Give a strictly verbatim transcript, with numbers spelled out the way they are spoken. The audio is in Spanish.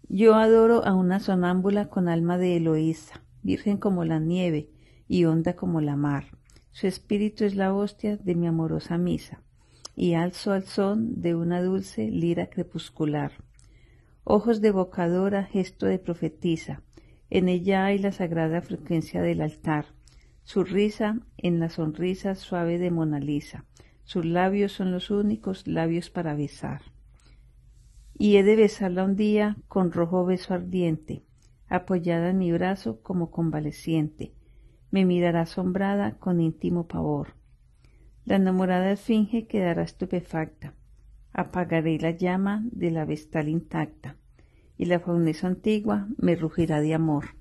Yo adoro a una sonámbula con alma de Eloísa, virgen como la nieve y honda como la mar. Su espíritu es la hostia de mi amorosa misa, y alzo al son de una dulce lira crepuscular. Ojos de evocadora, gesto de profetisa, en ella hay la sagrada frecuencia del altar. Su risa en la sonrisa suave de Mona Lisa, sus labios son los únicos labios para besar. Y he de besarla un día con rojo beso ardiente, apoyada en mi brazo como convaleciente, me mirará asombrada con íntimo pavor. La enamorada esfinge quedará estupefacta, apagaré la llama de la vestal intacta, y la faunesa antigua me rugirá de amor.